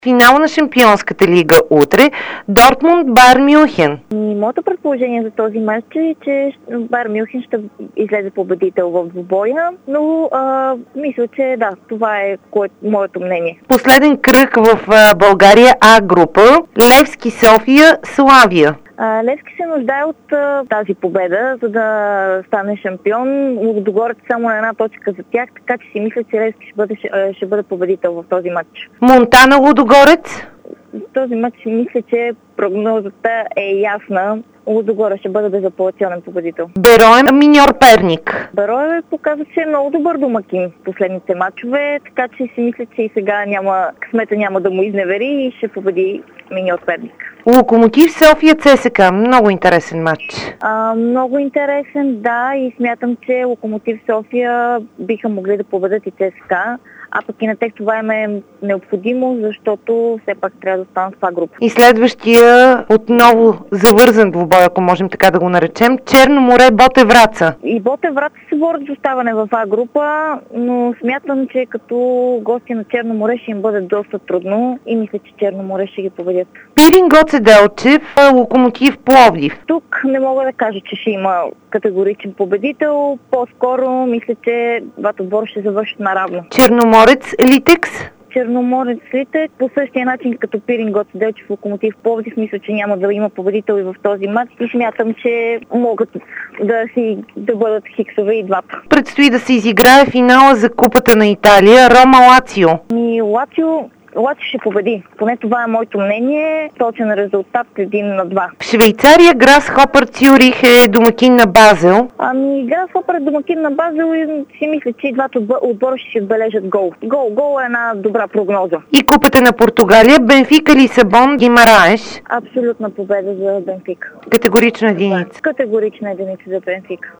Финал на Шампионската лига утре. Дортмунд Байер Мюнхен. Моето предположение за този мач е, че Байер Мюнхен ще излезе победител в двубоя, но мисля, че да, това е моето мнение. Последен кръг в България А група. Левски София Славия. Левски се нуждае от тази победа, за да стане шампион. Лудогорец само на една точка за тях, така че си мисля, че Левски ще бъде победител в този матч. Монтана Лудогорец. В този матч си мисля, че прогнозата е ясна. Лудогорец ще бъде безапелационен победител. Бероем Миньор Перник. Бероем показва, че е много добър домакин в последните матчове, така че си мисля, че и сега късмета няма да му изневери и ще победи Миньор Перник. Локомотив София ЦСКА. Много интересен матч. Много интересен, да, и смятам, че Локомотив София биха могли да победят и ЦСКА, а пък и на тях това им е необходимо, защото все пак трябва да останат в това група. И следващия отново завързан двубой, ако можем така да го наречем, Черно море Ботев Враца. И Ботев Враца се борят за оставане в А група, но смятам, че като гости на Черно море ще им бъде доста трудно и мисля, че Черно море ще ги победят. Пирин Гоце Делчев, Локомотив Пловдив. Тук не мога да кажа, че ще има категоричен победител. По-скоро мисля, че двата отбора ще завършат наравно. Черноморец Литекс. Черноморец Литекс по същия начин като Пирин Гоце Делчев, Локомотив Пловдив. Мисля, че няма да има победител и в този матч и смятам, че могат да бъдат хиксове и двата. Предстои да се изиграе финала за Купата на Италия Рома Лацио. Лацио ще победи. Поне това е моето мнение. Точен резултат 1-2. В Швейцария Грасхопър Цюрих е домакин на Базел. Грасхопър е домакин на Базел и си мисля, че и двата отбора ще си отбележат гол. Гол е една добра прогноза. И Купата на Португалия Бенфика Лисабон Гимараеш. Абсолютна победа за Бенфика. Категорична единица. Категорична единица за Бенфика.